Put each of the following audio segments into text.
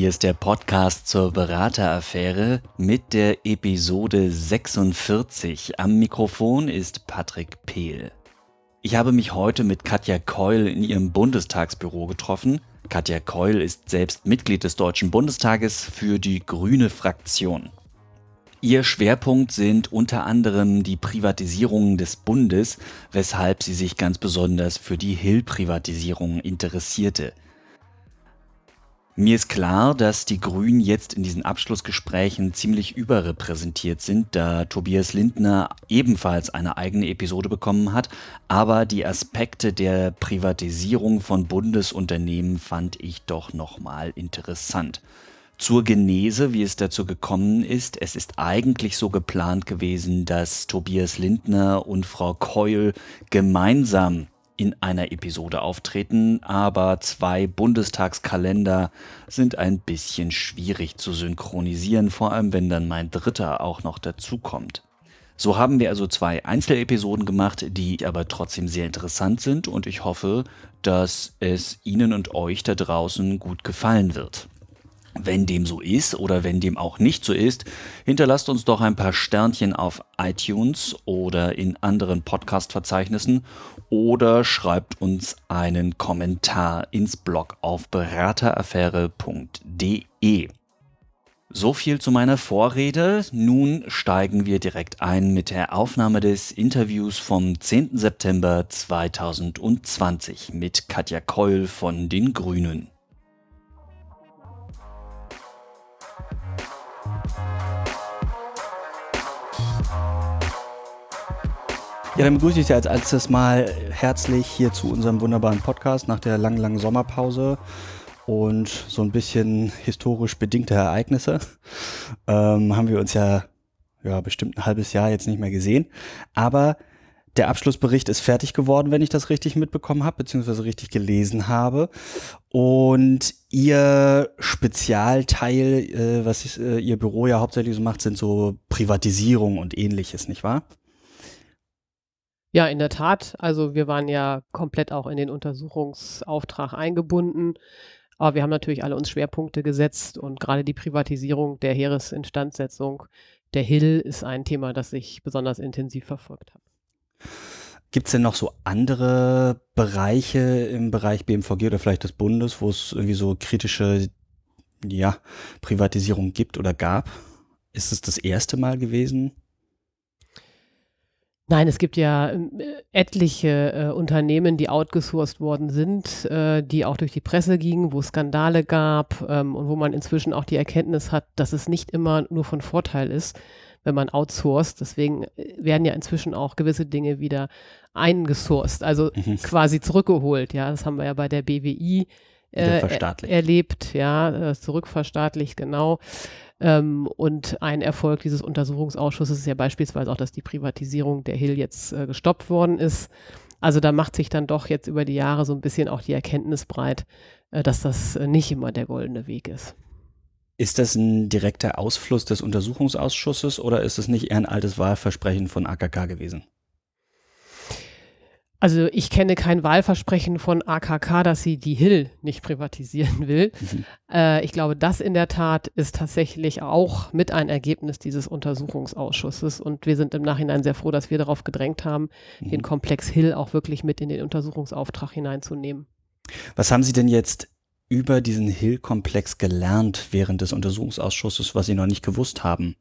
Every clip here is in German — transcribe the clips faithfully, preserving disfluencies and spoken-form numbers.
Hier ist der Podcast zur Berateraffäre mit der Episode sechsundvierzig. Am Mikrofon ist Patrick Pehl. Ich habe mich heute mit Katja Keul in ihrem Bundestagsbüro getroffen. Katja Keul ist selbst Mitglied des Deutschen Bundestages für die Grüne Fraktion. Ihr Schwerpunkt sind unter anderem die Privatisierungen des Bundes, weshalb sie sich ganz besonders für die Hill-Privatisierung interessierte. Mir ist klar, dass die Grünen jetzt in diesen Abschlussgesprächen ziemlich überrepräsentiert sind, da Tobias Lindner ebenfalls eine eigene Episode bekommen hat, aber die Aspekte der Privatisierung von Bundesunternehmen fand ich doch nochmal interessant. Zur Genese, wie es dazu gekommen ist: Es ist eigentlich so geplant gewesen, dass Tobias Lindner und Frau Keul gemeinsam in einer Episode auftreten, aber zwei Bundestagskalender sind ein bisschen schwierig zu synchronisieren, vor allem wenn dann mein dritter auch noch dazukommt. So haben wir also zwei Einzelepisoden gemacht, die aber trotzdem sehr interessant sind, und ich hoffe, dass es Ihnen und euch da draußen gut gefallen wird. Wenn dem so ist oder wenn dem auch nicht so ist, hinterlasst uns doch ein paar Sternchen auf iTunes oder in anderen Podcast-Verzeichnissen oder schreibt uns einen Kommentar ins Blog auf berateraffäre punkt de. So viel zu meiner Vorrede. Nun steigen wir direkt ein mit der Aufnahme des Interviews vom zehnten September zweitausendzwanzig mit Katja Keul von den Grünen. Ja, dann begrüße ich Sie als erstes mal herzlich hier zu unserem wunderbaren Podcast nach der langen, langen Sommerpause und so ein bisschen historisch bedingte Ereignisse. Ähm, haben wir uns ja, ja bestimmt ein halbes Jahr jetzt nicht mehr gesehen. Aber der Abschlussbericht ist fertig geworden, wenn ich das richtig mitbekommen habe, beziehungsweise richtig gelesen habe. Und Ihr Spezialteil, äh, was äh, Ihr Büro ja hauptsächlich so macht, sind so Privatisierung und Ähnliches, nicht wahr? Ja, in der Tat. Also wir waren ja komplett auch in den Untersuchungsauftrag eingebunden. Aber wir haben natürlich alle uns Schwerpunkte gesetzt, und gerade die Privatisierung der Heeresinstandsetzung der Hill ist ein Thema, das ich besonders intensiv verfolgt habe. Gibt es denn noch so andere Bereiche im Bereich B M V G oder vielleicht des Bundes, wo es irgendwie so kritische ja, Privatisierung gibt oder gab? Ist es das erste Mal gewesen? Nein, es gibt ja äh, etliche äh, Unternehmen, die outgesourced worden sind, äh, die auch durch die Presse gingen, wo es Skandale gab ähm, und wo man inzwischen auch die Erkenntnis hat, dass es nicht immer nur von Vorteil ist, wenn man outsourced. Deswegen werden ja inzwischen auch gewisse Dinge wieder eingesourced, also mhm. quasi zurückgeholt. Ja, das haben wir ja bei der B W I äh, er, erlebt, ja, zurückverstaatlicht, genau. Ähm, und ein Erfolg dieses Untersuchungsausschusses ist ja beispielsweise auch, dass die Privatisierung der Hill jetzt äh, gestoppt worden ist. Also da macht sich dann doch jetzt über die Jahre so ein bisschen auch die Erkenntnis breit, äh, dass das äh, nicht immer der goldene Weg ist. Ist das ein direkter Ausfluss des Untersuchungsausschusses oder ist es nicht eher ein altes Wahlversprechen von A K K gewesen? Also ich kenne kein Wahlversprechen von A K K, dass sie die Hill nicht privatisieren will. Mhm. Äh, ich glaube, das in der Tat ist tatsächlich auch mit ein Ergebnis dieses Untersuchungsausschusses. Und wir sind im Nachhinein sehr froh, dass wir darauf gedrängt haben, mhm. den Komplex Hill auch wirklich mit in den Untersuchungsauftrag hineinzunehmen. Was haben Sie denn jetzt über diesen Hill-Komplex gelernt während des Untersuchungsausschusses, was Sie noch nicht gewusst haben?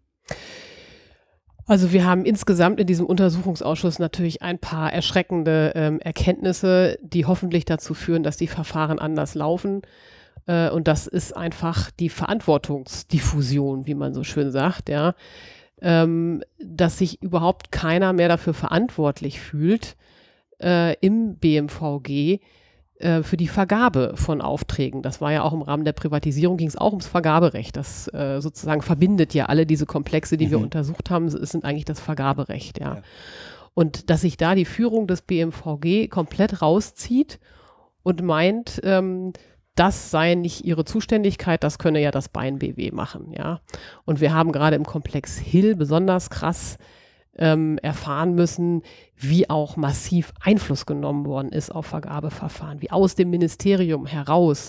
Also wir haben insgesamt in diesem Untersuchungsausschuss natürlich ein paar erschreckende ähm, Erkenntnisse, die hoffentlich dazu führen, dass die Verfahren anders laufen. Äh, und das ist einfach die Verantwortungsdiffusion, wie man so schön sagt, ja. Ähm, dass sich überhaupt keiner mehr dafür verantwortlich fühlt, äh, im B M V G für die Vergabe von Aufträgen. Das war ja auch im Rahmen der Privatisierung, ging es auch ums Vergaberecht. Das äh, sozusagen verbindet ja alle diese Komplexe, die mhm. wir untersucht haben, es sind eigentlich das Vergaberecht, ja. ja. Und dass sich da die Führung des B M V G komplett rauszieht und meint, ähm, das sei nicht ihre Zuständigkeit, das könne ja das Bein B W machen, ja. Und wir haben gerade im Komplex Hill besonders krass ähm, erfahren müssen, wie auch massiv Einfluss genommen worden ist auf Vergabeverfahren, wie aus dem Ministerium heraus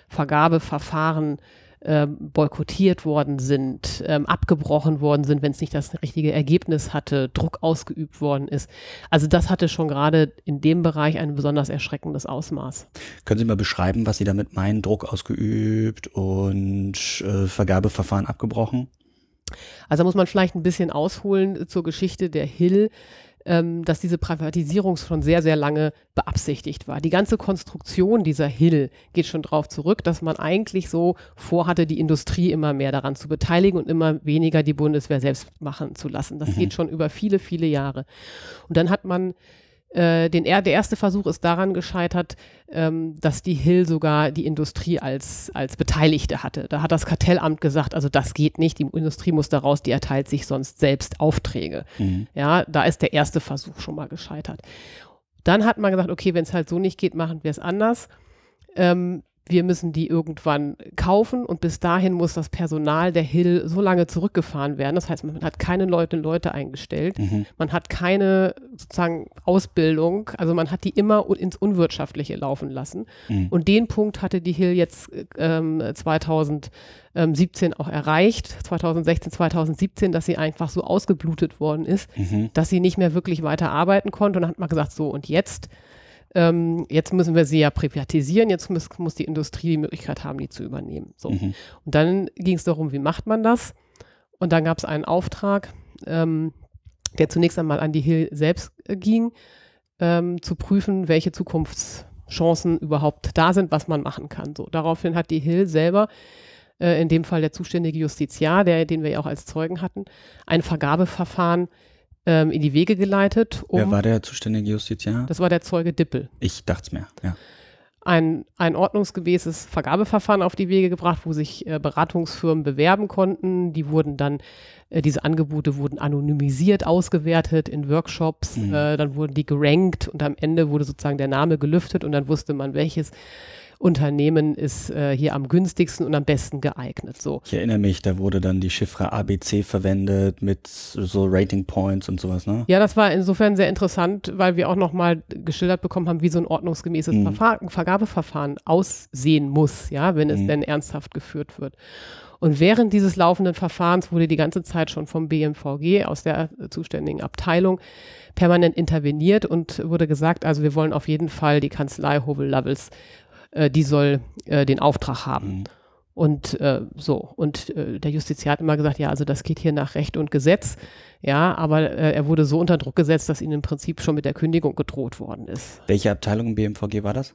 Vergabeverfahren ähm, boykottiert worden sind, ähm, abgebrochen worden sind, wenn es nicht das richtige Ergebnis hatte, Druck ausgeübt worden ist. Also das hatte schon gerade in dem Bereich ein besonders erschreckendes Ausmaß. Können Sie mal beschreiben, was Sie damit meinen? Druck ausgeübt und äh, Vergabeverfahren abgebrochen? Also da muss man vielleicht ein bisschen ausholen zur Geschichte der Hill, ähm, dass diese Privatisierung schon sehr, sehr lange beabsichtigt war. Die ganze Konstruktion dieser Hill geht schon darauf zurück, dass man eigentlich so vorhatte, die Industrie immer mehr daran zu beteiligen und immer weniger die Bundeswehr selbst machen zu lassen. Das mhm. geht schon über viele, viele Jahre. Und dann hat man Äh, den, der erste Versuch ist daran gescheitert, ähm, dass die Hill sogar die Industrie als, als Beteiligte hatte. Da hat das Kartellamt gesagt, also das geht nicht, die Industrie muss da raus, die erteilt sich sonst selbst Aufträge. Mhm. Ja, da ist der erste Versuch schon mal gescheitert. Dann hat man gesagt, okay, wenn es halt so nicht geht, machen wir es anders. Ähm, wir müssen die irgendwann kaufen und bis dahin muss das Personal der Hill so lange zurückgefahren werden. Das heißt, man hat keine Leute, Leute eingestellt. Mhm. Man hat keine sozusagen Ausbildung. Also man hat die immer ins Unwirtschaftliche laufen lassen. Mhm. Und den Punkt hatte die Hill jetzt ähm, zweitausendsiebzehn auch erreicht. zweitausendsechzehn, zweitausendsiebzehn, dass sie einfach so ausgeblutet worden ist, mhm. dass sie nicht mehr wirklich weiter arbeiten konnte. Und dann hat man gesagt, so und jetzt Ähm, jetzt müssen wir sie ja privatisieren, jetzt muss, muss die Industrie die Möglichkeit haben, die zu übernehmen. So. Mhm. Und dann ging es darum, wie macht man das? Und dann gab es einen Auftrag, ähm, der zunächst einmal an die Hill selbst äh, ging, ähm, zu prüfen, welche Zukunftschancen überhaupt da sind, was man machen kann. So. Daraufhin hat die Hill selber, äh, in dem Fall der zuständige Justiziar, der, den wir ja auch als Zeugen hatten, ein Vergabeverfahren in die Wege geleitet. Um, Wer war der zuständige Justiziar? Das war der Zeuge Dippel. Ich dachte es mir, ja. Ein, ein ordnungsgemäßes Vergabeverfahren auf die Wege gebracht, wo sich äh, Beratungsfirmen bewerben konnten. Die wurden dann, äh, diese Angebote wurden anonymisiert ausgewertet in Workshops. Mhm. Äh, dann wurden die gerankt und am Ende wurde sozusagen der Name gelüftet und dann wusste man, welches Unternehmen ist äh, hier am günstigsten und am besten geeignet. So. Ich erinnere mich, da wurde dann die Chiffre A B C verwendet mit so Rating Points und sowas, ne? Ja, das war insofern sehr interessant, weil wir auch nochmal geschildert bekommen haben, wie so ein ordnungsgemäßes mhm. Verfahren, Vergabeverfahren aussehen muss, ja, wenn es mhm. denn ernsthaft geführt wird. Und während dieses laufenden Verfahrens wurde die ganze Zeit schon vom B M V G aus der zuständigen Abteilung permanent interveniert und wurde gesagt, also wir wollen auf jeden Fall die Kanzlei Hobel-Lovells, die soll äh, den Auftrag haben. Mhm. Und äh, so. Und äh, der Justiziar hat immer gesagt, ja, also das geht hier nach Recht und Gesetz. Ja, aber äh, er wurde so unter Druck gesetzt, dass ihm im Prinzip schon mit der Kündigung gedroht worden ist. Welche Abteilung im B M V G war das?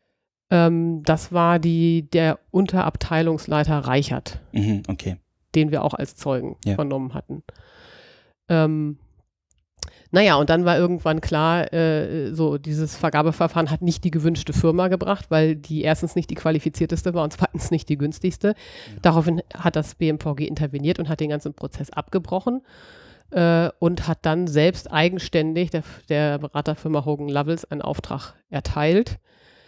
Ähm, das war die, der Unterabteilungsleiter Reichert. Mhm, okay. Den wir auch als Zeugen ja. vernommen hatten. Ähm, Naja, und dann war irgendwann klar, äh, so dieses Vergabeverfahren hat nicht die gewünschte Firma gebracht, weil die erstens nicht die qualifizierteste war und zweitens nicht die günstigste. Ja. Daraufhin hat das B M V G interveniert und hat den ganzen Prozess abgebrochen äh, und hat dann selbst eigenständig der, der Beraterfirma Hogan Lovells einen Auftrag erteilt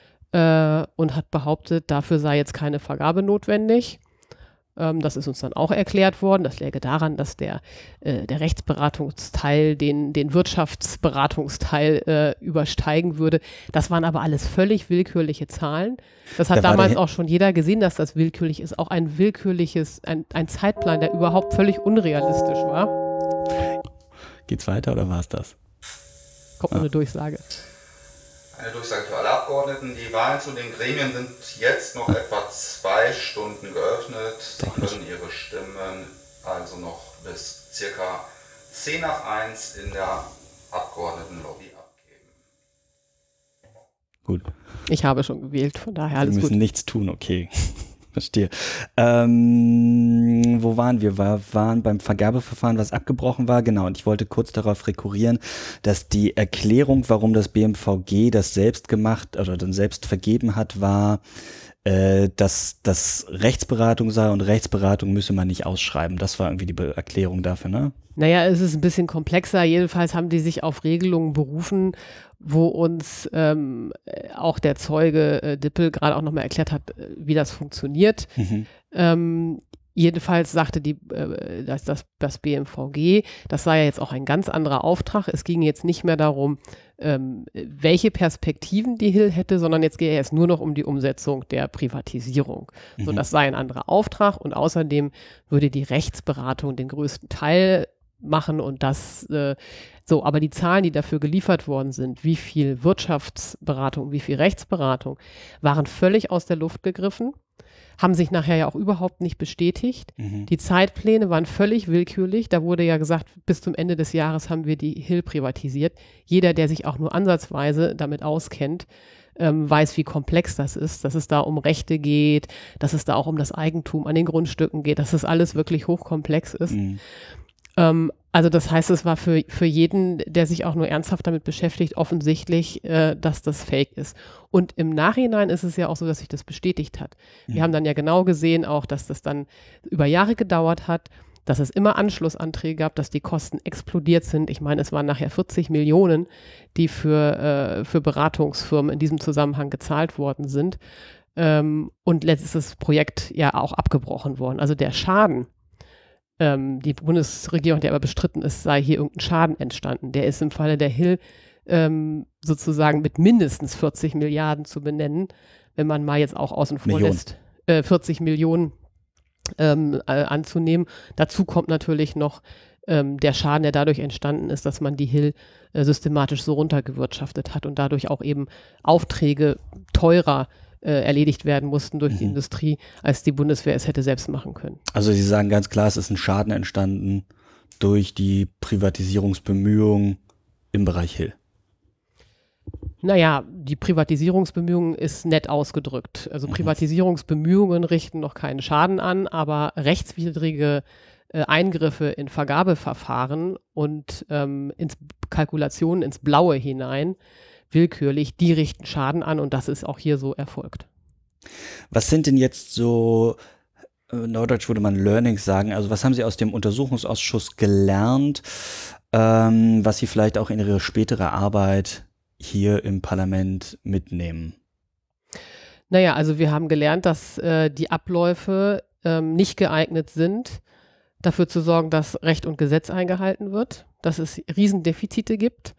äh, und hat behauptet, dafür sei jetzt keine Vergabe notwendig. Das ist uns dann auch erklärt worden. Das läge daran, dass der, äh, der Rechtsberatungsteil den, den Wirtschaftsberatungsteil äh, übersteigen würde. Das waren aber alles völlig willkürliche Zahlen. Das hat da damals auch schon jeder gesehen, dass das willkürlich ist. Auch ein willkürliches, ein, ein Zeitplan, der überhaupt völlig unrealistisch war. Geht's weiter oder war es das? Kommt noch eine Durchsage. Eine Durchsage für alle Abgeordneten. Die Wahlen zu den Gremien sind jetzt noch etwa zwei Stunden geöffnet. Sie können Ihre Stimmen also noch bis circa zehn nach eins in der Abgeordnetenlobby abgeben. Gut. Ich habe schon gewählt, von daher alles gut. Wir müssen nichts tun, okay. Verstehe. Ähm, wo waren wir? Wir waren beim Vergabeverfahren, was abgebrochen war. Genau, und ich wollte kurz darauf rekurrieren, dass die Erklärung, warum das B M V G das selbst gemacht oder dann selbst vergeben hat, war, äh, dass das Rechtsberatung sei und Rechtsberatung müsse man nicht ausschreiben. Das war irgendwie die Be- Erklärung dafür, ne? Naja, es ist ein bisschen komplexer. Jedenfalls haben die sich auf Regelungen berufen, wo uns ähm, auch der Zeuge äh, Dippel gerade auch nochmal erklärt hat, wie das funktioniert. Mhm. Ähm, Jedenfalls sagte die, äh, das, das, das B M V G, das sei ja jetzt auch ein ganz anderer Auftrag. Es ging jetzt nicht mehr darum, ähm, welche Perspektiven die Hill hätte, sondern jetzt gehe es nur noch um die Umsetzung der Privatisierung. Mhm. So, das sei ein anderer Auftrag und außerdem würde die Rechtsberatung den größten Teil machen und das äh, so, aber die Zahlen, die dafür geliefert worden sind, wie viel Wirtschaftsberatung, wie viel Rechtsberatung, waren völlig aus der Luft gegriffen. Haben sich nachher ja auch überhaupt nicht bestätigt. Mhm. Die Zeitpläne waren völlig willkürlich. Da wurde ja gesagt, bis zum Ende des Jahres haben wir die Hill privatisiert. Jeder, der sich auch nur ansatzweise damit auskennt, ähm, weiß, wie komplex das ist, dass es da um Rechte geht, dass es da auch um das Eigentum an den Grundstücken geht, dass das alles wirklich hochkomplex ist. Mhm. Ähm, also das heißt, es war für, für jeden, der sich auch nur ernsthaft damit beschäftigt, offensichtlich, äh, dass das Fake ist. Und im Nachhinein ist es ja auch so, dass sich das bestätigt hat. Mhm. Wir haben dann ja genau gesehen auch, dass das dann über Jahre gedauert hat, dass es immer Anschlussanträge gab, dass die Kosten explodiert sind. Ich meine, es waren nachher vierzig Millionen, die für, äh, für Beratungsfirmen in diesem Zusammenhang gezahlt worden sind. Ähm, und letztens ist das Projekt ja auch abgebrochen worden. Also der Schaden, die Bundesregierung hat ja aber bestritten, es sei hier irgendein Schaden entstanden. Der ist im Falle der Hill ähm, sozusagen mit mindestens vierzig Milliarden zu benennen, wenn man mal jetzt auch außen vor lässt, äh, vierzig Millionen ähm, äh, anzunehmen. Dazu kommt natürlich noch ähm, der Schaden, der dadurch entstanden ist, dass man die Hill äh, systematisch so runtergewirtschaftet hat und dadurch auch eben Aufträge teurer Äh, erledigt werden mussten durch mhm. die Industrie, als die Bundeswehr es hätte selbst machen können. Also Sie sagen ganz klar, es ist ein Schaden entstanden durch die Privatisierungsbemühungen im Bereich Hill. Naja, die Privatisierungsbemühungen ist nett ausgedrückt. Also Privatisierungsbemühungen richten noch keinen Schaden an, aber rechtswidrige äh, Eingriffe in Vergabeverfahren und ähm, ins Kalkulationen ins Blaue hinein, willkürlich, die richten Schaden an und das ist auch hier so erfolgt. Was sind denn jetzt so, äh, neudeutsch würde man Learnings sagen, also was haben Sie aus dem Untersuchungsausschuss gelernt, ähm, was Sie vielleicht auch in Ihre spätere Arbeit hier im Parlament mitnehmen? Naja, also wir haben gelernt, dass äh, die Abläufe ähm, nicht geeignet sind, dafür zu sorgen, dass Recht und Gesetz eingehalten wird, dass es Riesendefizite gibt,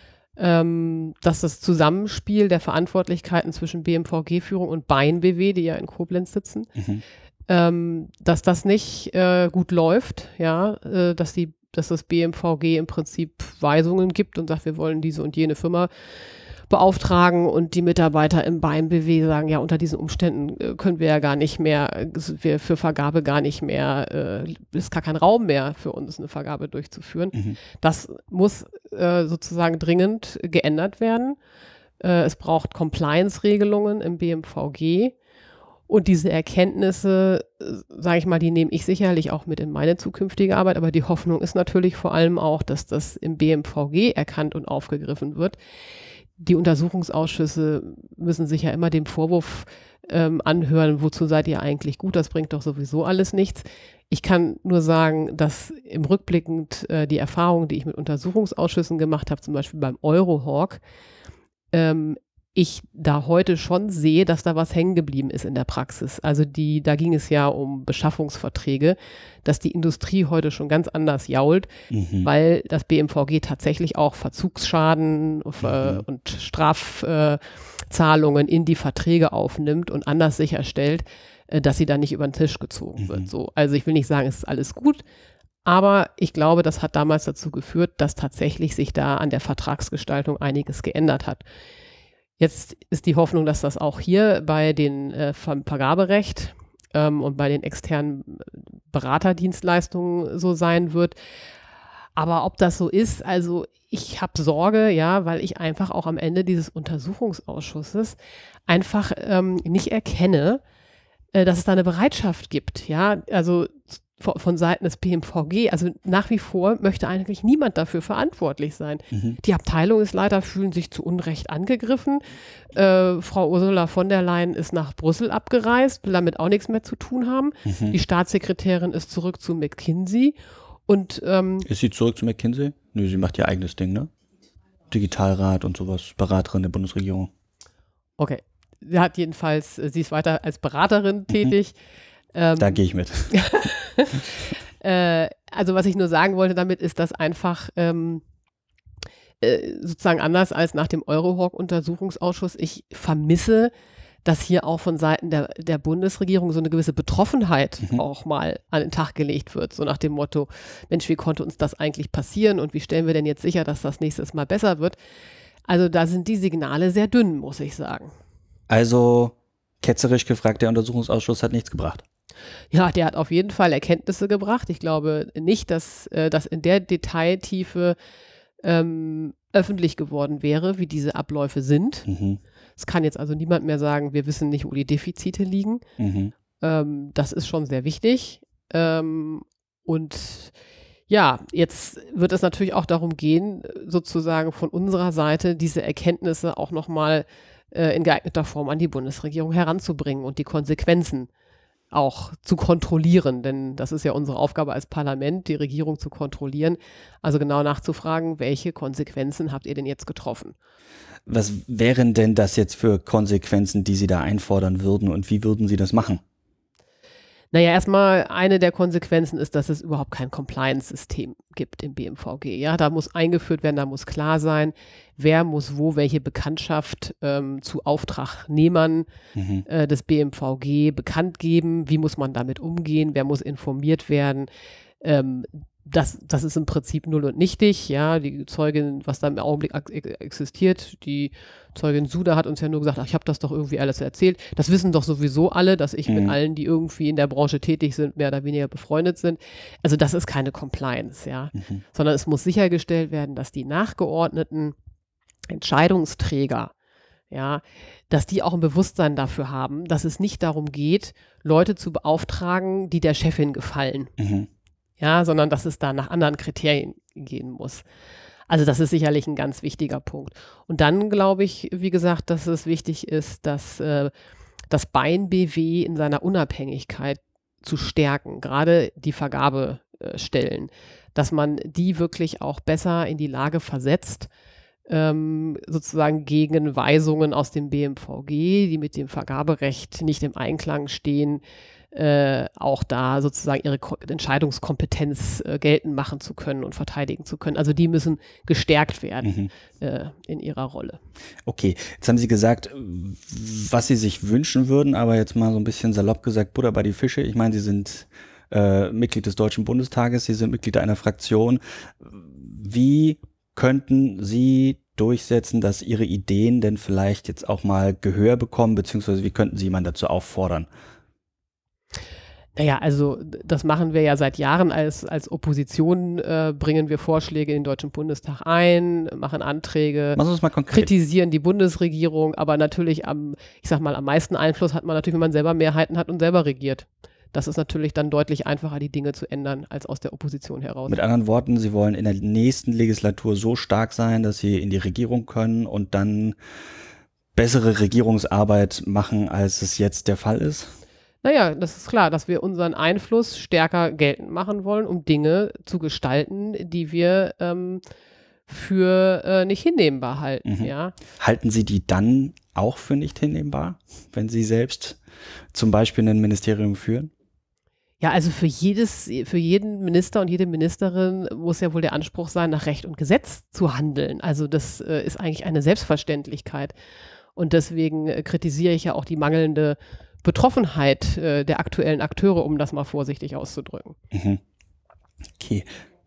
Ähm, dass das Zusammenspiel der Verantwortlichkeiten zwischen B M V G-Führung und Bein B W, die ja in Koblenz sitzen, mhm. ähm, dass das nicht äh, gut läuft, ja, äh, dass die, dass das B M V G im Prinzip Weisungen gibt und sagt, wir wollen diese und jene Firma beauftragen und die Mitarbeiter im Bein B W sagen, ja, unter diesen Umständen äh, können wir ja gar nicht mehr, wir für Vergabe gar nicht mehr, äh, ist gar kein Raum mehr für uns, eine Vergabe durchzuführen. Mhm. Das muss äh, sozusagen dringend geändert werden. Äh, es braucht Compliance-Regelungen im B M V G und diese Erkenntnisse, äh, sage ich mal, die nehme ich sicherlich auch mit in meine zukünftige Arbeit, aber die Hoffnung ist natürlich vor allem auch, dass das im B M V G erkannt und aufgegriffen wird. Die Untersuchungsausschüsse müssen sich ja immer dem Vorwurf ähm, anhören, wozu seid ihr eigentlich gut, das bringt doch sowieso alles nichts. Ich kann nur sagen, dass im Rückblickend äh, die Erfahrungen, die ich mit Untersuchungsausschüssen gemacht habe, zum Beispiel beim Eurohawk, ähm, ich da heute schon sehe, dass da was hängen geblieben ist in der Praxis. Also die, da ging es ja um Beschaffungsverträge, dass die Industrie heute schon ganz anders jault, mhm. weil das B M V G tatsächlich auch Verzugsschaden mhm. äh, und Strafzahlungen äh, in die Verträge aufnimmt und anders sicherstellt, äh, dass sie da nicht über den Tisch gezogen mhm. wird. So, also ich will nicht sagen, es ist alles gut, aber ich glaube, das hat damals dazu geführt, dass tatsächlich sich da an der Vertragsgestaltung einiges geändert hat. Jetzt ist die Hoffnung, dass das auch hier bei den äh, Vergaberecht ähm, und bei den externen Beraterdienstleistungen so sein wird. Aber ob das so ist, also ich habe Sorge, ja, weil ich einfach auch am Ende dieses Untersuchungsausschusses einfach ähm, nicht erkenne, äh, dass es da eine Bereitschaft gibt, ja, also von, von Seiten des B M V G. Also nach wie vor möchte eigentlich niemand dafür verantwortlich sein. Mhm. Die Abteilungsleiter fühlen sich zu Unrecht angegriffen. Äh, Frau Ursula von der Leyen ist nach Brüssel abgereist, will damit auch nichts mehr zu tun haben. Mhm. Die Staatssekretärin ist zurück zu McKinsey. Und, ähm, ist sie zurück zu McKinsey? Nö, sie macht ihr eigenes Ding, ne? Digitalrat und sowas, Beraterin der Bundesregierung. Okay. Sie hat jedenfalls, sie ist weiter als Beraterin mhm. tätig. Ähm, da gehe ich mit. äh, also was ich nur sagen wollte damit ist, dass einfach ähm, äh, sozusagen anders als nach dem Eurohawk-Untersuchungsausschuss ich vermisse, dass hier auch von Seiten der, der Bundesregierung so eine gewisse Betroffenheit mhm. auch mal an den Tag gelegt wird. So nach dem Motto, Mensch, wie konnte uns das eigentlich passieren und wie stellen wir denn jetzt sicher, dass das nächstes Mal besser wird? Also da sind die Signale sehr dünn, muss ich sagen. Also ketzerisch gefragt, der Untersuchungsausschuss hat nichts gebracht. Ja, der hat auf jeden Fall Erkenntnisse gebracht. Ich glaube nicht, dass äh, das in der Detailtiefe ähm, öffentlich geworden wäre, wie diese Abläufe sind. Mhm. Es kann jetzt also niemand mehr sagen, wir wissen nicht, wo die Defizite liegen. Mhm. Ähm, das ist schon sehr wichtig. Ähm, und ja, jetzt wird es natürlich auch darum gehen, sozusagen von unserer Seite diese Erkenntnisse auch nochmal äh, in geeigneter Form an die Bundesregierung heranzubringen und die Konsequenzen auch zu kontrollieren, denn das ist ja unsere Aufgabe als Parlament, die Regierung zu kontrollieren, also genau nachzufragen, welche Konsequenzen habt ihr denn jetzt getroffen? Was wären denn das jetzt für Konsequenzen, die Sie da einfordern würden und wie würden Sie das machen? Naja, erstmal eine der Konsequenzen ist, dass es überhaupt kein Compliance-System gibt im B M V G. Ja, da muss eingeführt werden, da muss klar sein, wer muss wo welche Bekanntschaft ähm, zu Auftragnehmern mhm. äh, des B M V G bekannt geben, wie muss man damit umgehen, wer muss informiert werden. Ähm, Das, das ist im Prinzip null und nichtig, ja, die Zeugin, was da im Augenblick existiert, die Zeugin Suda hat uns ja nur gesagt, ach, ich habe das doch irgendwie alles erzählt. Das wissen doch sowieso alle, dass ich mhm. mit allen, die irgendwie in der Branche tätig sind, mehr oder weniger befreundet sind. Also das ist keine Compliance, ja, mhm. sondern es muss sichergestellt werden, dass die nachgeordneten Entscheidungsträger, ja, dass die auch ein Bewusstsein dafür haben, dass es nicht darum geht, Leute zu beauftragen, die der Chefin gefallen. Mhm. Ja, sondern dass es da nach anderen Kriterien gehen muss. Also das ist sicherlich ein ganz wichtiger Punkt. Und dann glaube ich, wie gesagt, dass es wichtig ist, dass äh, das Bein B W in seiner Unabhängigkeit zu stärken, gerade die Vergabestellen, dass man die wirklich auch besser in die Lage versetzt, ähm, sozusagen gegen Weisungen aus dem B M V G, die mit dem Vergaberecht nicht im Einklang stehen, Äh, auch da sozusagen ihre Ko- Entscheidungskompetenz äh, geltend machen zu können und verteidigen zu können. Also die müssen gestärkt werden mhm. äh, in ihrer Rolle. Okay, jetzt haben Sie gesagt, was Sie sich wünschen würden, aber jetzt mal so ein bisschen salopp gesagt, Butter bei die Fische. Ich meine, Sie sind äh, Mitglied des Deutschen Bundestages, Sie sind Mitglied einer Fraktion. Wie könnten Sie durchsetzen, dass Ihre Ideen denn vielleicht jetzt auch mal Gehör bekommen, beziehungsweise wie könnten Sie jemanden dazu auffordern? Naja, also das machen wir ja seit Jahren als, als Opposition, äh, bringen wir Vorschläge in den Deutschen Bundestag ein, machen Anträge, Machen Sie das mal konkret. Kritisieren die Bundesregierung, aber natürlich am, ich sag mal, am meisten Einfluss hat man natürlich, wenn man selber Mehrheiten hat und selber regiert. Das ist natürlich dann deutlich einfacher, die Dinge zu ändern, als aus der Opposition heraus. Mit anderen Worten, Sie wollen in der nächsten Legislatur so stark sein, dass Sie in die Regierung können und dann bessere Regierungsarbeit machen, als es jetzt der Fall ist? Naja, das ist klar, dass wir unseren Einfluss stärker geltend machen wollen, um Dinge zu gestalten, die wir ähm, für äh, nicht hinnehmbar halten. Mhm. Ja. Halten Sie die dann auch für nicht hinnehmbar, wenn Sie selbst zum Beispiel ein Ministerium führen? Ja, also für jedes, für jeden Minister und jede Ministerin muss ja wohl der Anspruch sein, nach Recht und Gesetz zu handeln. Also das äh, ist eigentlich eine Selbstverständlichkeit. Und deswegen äh, kritisiere ich ja auch die mangelnde Betroffenheit äh, der aktuellen Akteure, um das mal vorsichtig auszudrücken. Mhm. Okay.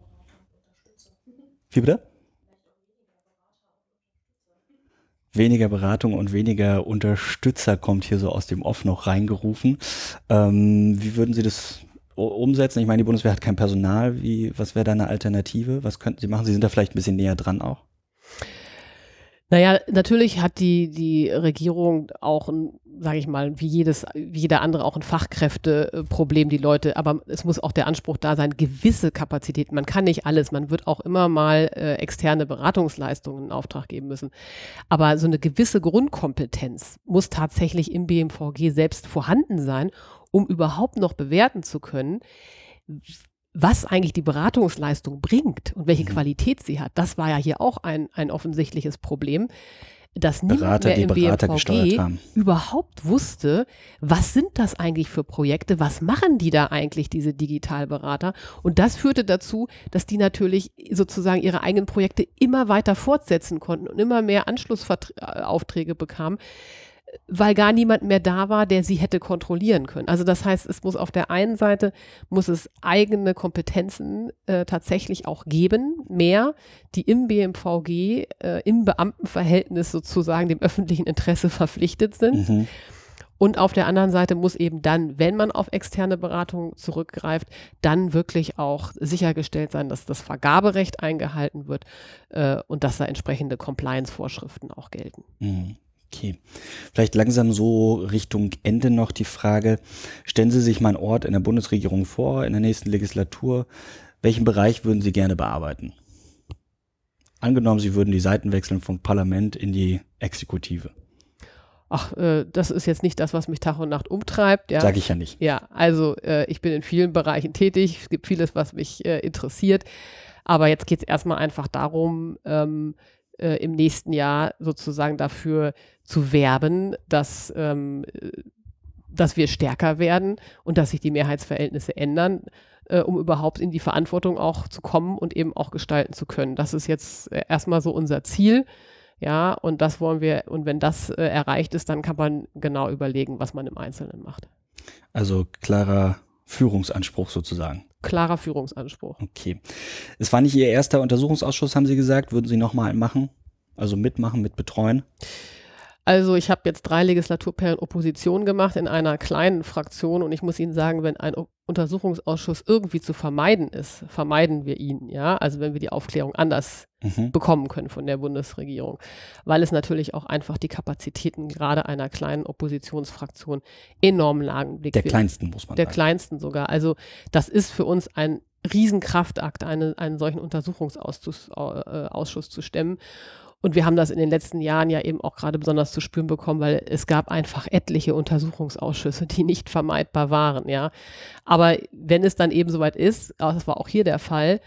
Wie bitte? Weniger Beratung und weniger Unterstützer kommt hier so aus dem Off noch reingerufen. Ähm, wie würden Sie das umsetzen? Ich meine, die Bundeswehr hat kein Personal. Wie, was wäre da eine Alternative? Was könnten Sie machen? Sie sind da vielleicht ein bisschen näher dran auch. Naja, natürlich hat die, die Regierung auch ein, sage ich mal, wie jedes, wie jeder andere auch ein Fachkräfteproblem, die Leute, aber es muss auch der Anspruch da sein, gewisse Kapazitäten. Man kann nicht alles, man wird auch immer mal äh, externe Beratungsleistungen in Auftrag geben müssen. Aber so eine gewisse Grundkompetenz muss tatsächlich im B M V G selbst vorhanden sein, um überhaupt noch bewerten zu können, was eigentlich die Beratungsleistung bringt und welche Qualität sie hat. Das war ja hier auch ein, ein offensichtliches Problem. dass niemand Berater, mehr die im Berater B M V gesteuert G haben. überhaupt wusste, was sind das eigentlich für Projekte, was machen die da eigentlich, diese Digitalberater? Und das führte dazu, dass die natürlich sozusagen ihre eigenen Projekte immer weiter fortsetzen konnten und immer mehr Anschlussaufträge bekamen, weil gar niemand mehr da war, der sie hätte kontrollieren können. Also das heißt, es muss auf der einen Seite, muss es eigene Kompetenzen äh, tatsächlich auch geben, mehr, die im B M V G, äh, im Beamtenverhältnis sozusagen dem öffentlichen Interesse verpflichtet sind. Mhm. Und auf der anderen Seite muss eben dann, wenn man auf externe Beratung zurückgreift, dann wirklich auch sichergestellt sein, dass das Vergaberecht eingehalten wird äh, und dass da entsprechende Compliance-Vorschriften auch gelten. Mhm. Okay, vielleicht langsam so Richtung Ende noch die Frage, stellen Sie sich mal einen Ort in der Bundesregierung vor, in der nächsten Legislatur, welchen Bereich würden Sie gerne bearbeiten? Angenommen, Sie würden die Seiten wechseln vom Parlament in die Exekutive. Ach, äh, das ist jetzt nicht das, was mich Tag und Nacht umtreibt. Ja. Sag ich ja nicht. Ja, also äh, ich bin in vielen Bereichen tätig, es gibt vieles, was mich äh, interessiert, aber jetzt geht es erstmal einfach darum, ähm, äh, im nächsten Jahr sozusagen dafür zu werben, dass, ähm, dass wir stärker werden und dass sich die Mehrheitsverhältnisse ändern, äh, um überhaupt in die Verantwortung auch zu kommen und eben auch gestalten zu können. Das ist jetzt äh, erstmal so unser Ziel. Ja, und das wollen wir, und wenn das äh, erreicht ist, dann kann man genau überlegen, was man im Einzelnen macht. Also klarer Führungsanspruch sozusagen. Klarer Führungsanspruch. Okay. Es war nicht Ihr erster Untersuchungsausschuss, haben Sie gesagt. Würden Sie nochmal einen machen? Also mitmachen, mitbetreuen? Also ich habe jetzt drei Legislaturperioden Opposition gemacht in einer kleinen Fraktion und ich muss Ihnen sagen, wenn ein Untersuchungsausschuss irgendwie zu vermeiden ist, vermeiden wir ihn, ja, also wenn wir die Aufklärung anders mhm. bekommen können von der Bundesregierung, weil es natürlich auch einfach die Kapazitäten gerade einer kleinen Oppositionsfraktion enorm lagenblick Der wird. kleinsten, muss man Der sagen. Der kleinsten sogar. Also das ist für uns ein Riesenkraftakt, eine, einen solchen Untersuchungsausschuss äh, Ausschuss zu stemmen. Und wir haben das in den letzten Jahren ja eben auch gerade besonders zu spüren bekommen, weil es gab einfach etliche Untersuchungsausschüsse, die nicht vermeidbar waren, ja. Aber wenn es dann eben soweit ist, das war auch hier der Fall,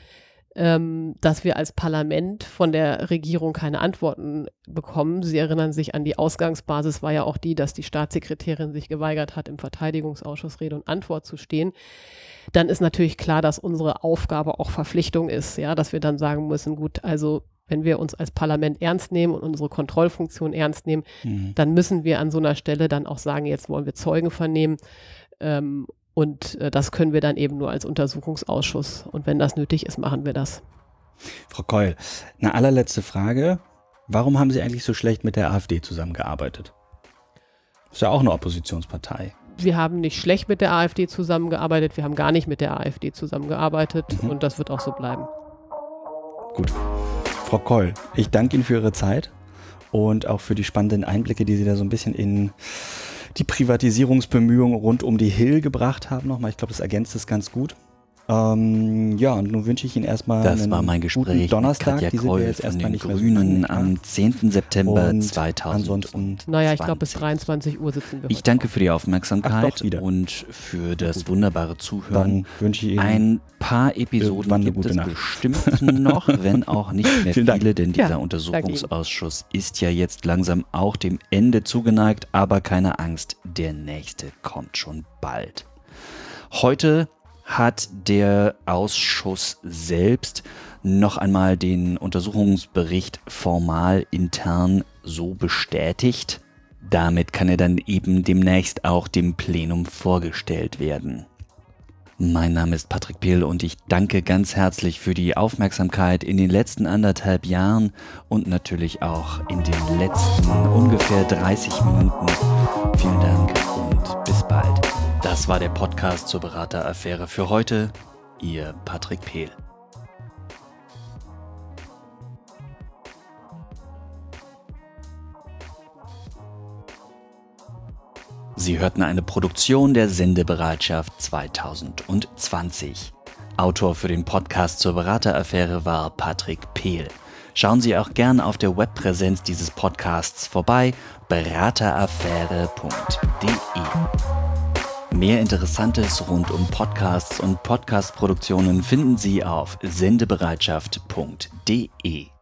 ähm, dass wir als Parlament von der Regierung keine Antworten bekommen. Sie erinnern sich an die Ausgangsbasis, war ja auch die, dass die Staatssekretärin sich geweigert hat, im Verteidigungsausschuss Rede und Antwort zu stehen. Dann ist natürlich klar, dass unsere Aufgabe auch Verpflichtung ist, ja, dass wir dann sagen müssen, gut, also wenn wir uns als Parlament ernst nehmen und unsere Kontrollfunktion ernst nehmen, mhm. dann müssen wir an so einer Stelle dann auch sagen, jetzt wollen wir Zeugen vernehmen. Ähm, und äh, das können wir dann eben nur als Untersuchungsausschuss. Und wenn das nötig ist, machen wir das. Frau Keul, eine allerletzte Frage. Warum haben Sie eigentlich so schlecht mit der AfD zusammengearbeitet? Ist ja auch eine Oppositionspartei. Wir haben nicht schlecht mit der AfD zusammengearbeitet, wir haben gar nicht mit der AfD zusammengearbeitet mhm. und das wird auch so bleiben. Gut. Frau Keul, ich danke Ihnen für Ihre Zeit und auch für die spannenden Einblicke, die Sie da so ein bisschen in die Privatisierungsbemühungen rund um die Hill gebracht haben nochmal. Ich glaube, das ergänzt es ganz gut. Ähm, ja, und nun wünsche ich Ihnen erstmal das einen war mein Gespräch Donnerstag. mit Katja Die sind Keul wir jetzt von erstmal den nicht mehr Grünen so am zehnten September und zweitausendzwanzig. ansonsten Naja, ich glaube, bis dreiundzwanzig Uhr sitzen wir Ich heute danke auf. für die Aufmerksamkeit Ach, doch, wieder. und für das Gut. wunderbare Zuhören. Dann wünsche ich Ihnen Ein paar Episoden irgendwann eine gibt gute es Nacht. bestimmt noch, wenn auch nicht mehr Vielen Dank. viele, denn dieser Ja, Untersuchungsausschuss ist ja jetzt langsam auch dem Ende zugeneigt, aber keine Angst, der nächste kommt schon bald. Heute hat der Ausschuss selbst noch einmal den Untersuchungsbericht formal intern so bestätigt. Damit kann er dann eben demnächst auch dem Plenum vorgestellt werden. Mein Name ist Patrick Pehl und ich danke ganz herzlich für die Aufmerksamkeit in den letzten anderthalb Jahren und natürlich auch in den letzten ungefähr dreißig Minuten. Vielen Dank und bis bald. Das war der Podcast zur Berateraffäre für heute. Ihr Patrick Pehl. Sie hörten eine Produktion der Sendebereitschaft zwanzig zwanzig. Autor für den Podcast zur Berateraffäre war Patrick Pehl. Schauen Sie auch gern auf der Webpräsenz dieses Podcasts vorbei, berateraffäre punkt de. Mehr Interessantes rund um Podcasts und Podcast-Produktionen finden Sie auf sendebereitschaft punkt de.